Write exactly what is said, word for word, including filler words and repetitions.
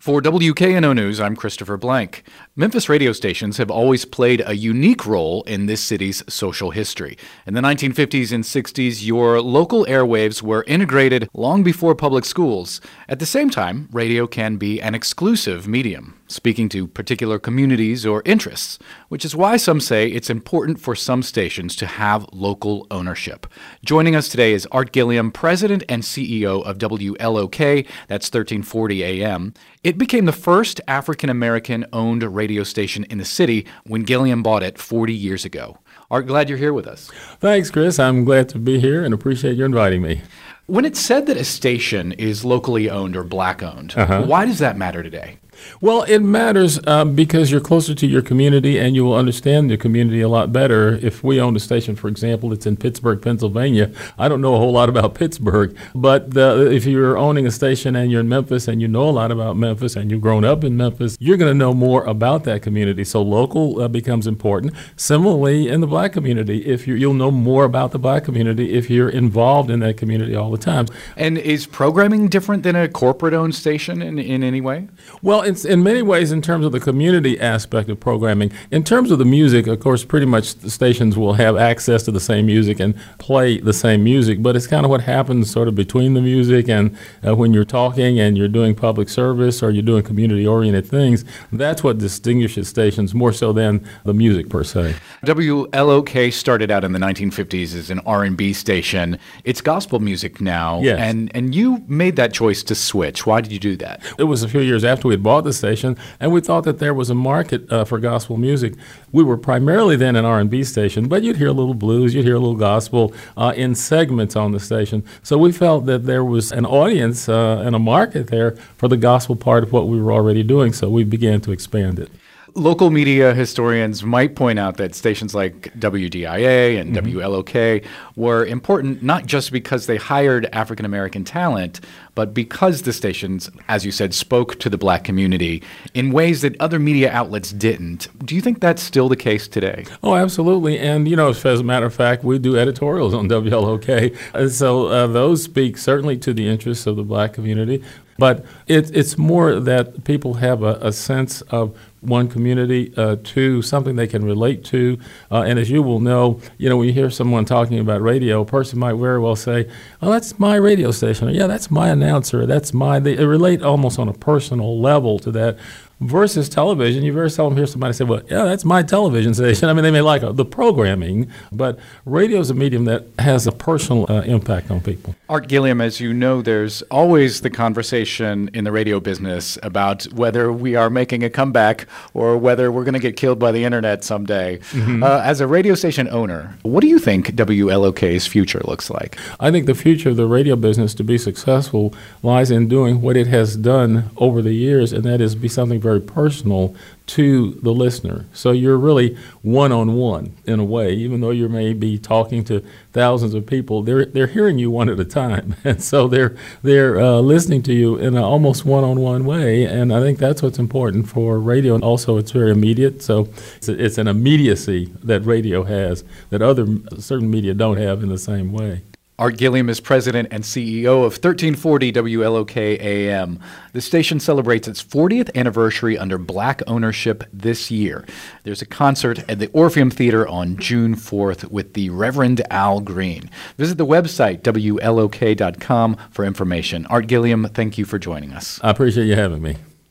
For W K N O News, I'm Christopher Blank. Memphis radio stations have always played a unique role in this city's social history. In the nineteen fifties and sixties, your local airwaves were integrated long before public schools. At the same time, radio can be an exclusive medium, speaking to particular communities or interests, which is why some say it's important for some stations to have local ownership. Joining us today is Art Gilliam, President and C E O of W L O K, that's thirteen forty A M. It became the first African-American-owned radio station in the city when Gilliam bought it forty years ago. Art, glad you're here with us. Thanks, Chris. I'm glad to be here and appreciate you inviting me. When it's said that a station is locally owned or black-owned, uh-huh. why does that matter today? Well, it matters uh, because you're closer to your community and you will understand the community a lot better. If we own a station, for example, it's in Pittsburgh, Pennsylvania. I don't know a whole lot about Pittsburgh, but the, if you're owning a station and you're in Memphis and you know a lot about Memphis and you've grown up in Memphis, you're going to know more about that community. So local uh, becomes important. Similarly, in the black community, if you you'll know more about the black community if you're involved in that community all the time. And is programming different than a corporate-owned station in, in any way? Well, it's in many ways in terms of the community aspect of programming. In terms of the music, of course, pretty much the stations will have access to the same music and play the same music, but it's kind of what happens sort of between the music and uh, when you're talking and you're doing public service or you're doing community-oriented things. That's what distinguishes stations more so than the music per se. W L O K started out in the nineteen fifties as an R and B station. It's gospel music now, yes. and, and you made that choice to switch. Why did you do that? It was a few years after we had bought the station, and we thought that there was a market uh, for gospel music. We were primarily then an R and B station, but you'd hear a little blues, you'd hear a little gospel uh, in segments on the station. So we felt that there was an audience uh, and a market there for the gospel part of what we were already doing, so we began to expand it. Local media historians might point out that stations like W D I A and mm-hmm. W L O K were important not just because they hired African-American talent, but because the stations, as you said, spoke to the black community in ways that other media outlets didn't. Do you think that's still the case today? Oh, absolutely. And, you know, as a matter of fact, we do editorials on W L O K. And so uh, those speak certainly to the interests of the black community. But it, it's more that people have a, a sense of one community, uh, two, something they can relate to. Uh, and as you will know, you know, when you hear someone talking about radio, a person might very well say, oh, that's my radio station. Or, yeah, that's my announcer. That's my, they relate almost on a personal level to that. Versus television, you very seldom hear somebody say, well, yeah, that's my television station. I mean, they may like uh, the programming, but radio is a medium that has a personal uh, impact on people. Art Gilliam, as you know, there's always the conversation in the radio business about whether we are making a comeback or whether we're going to get killed by the internet someday. Mm-hmm. Uh, as a radio station owner, what do you think W L O K's future looks like? I think the future of the radio business to be successful lies in doing what it has done over the years, and that is be something very personal to the listener. So you're really one-on-one in a way, even though you may be talking to thousands of people, they're they're hearing you one at a time. And so they're they're uh, listening to you in an almost one-on-one way. And I think that's what's important for radio. And also it's very immediate. So it's, it's an immediacy that radio has that other certain media don't have in the same way. Art Gilliam is president and C E O of thirteen forty W L O K A M. The station celebrates its fortieth anniversary under black ownership this year. There's a concert at the Orpheum Theater on June fourth with the Reverend Al Green. Visit the website, W L O K dot com, for information. Art Gilliam, thank you for joining us. I appreciate you having me.